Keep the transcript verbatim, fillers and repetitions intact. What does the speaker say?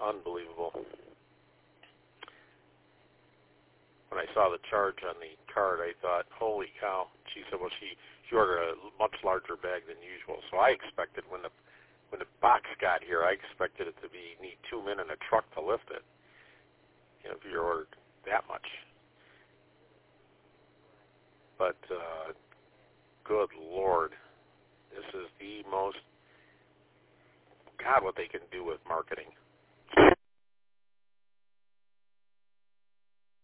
unbelievable. When I saw the charge on the card, I thought, holy cow. She said, well, she, she ordered a much larger bag than usual. So I expected when the when the box got here, I expected it to be need two men in a truck to lift it. You know, if you ordered that much. But uh, good Lord, this is the most, God, what they can do with marketing.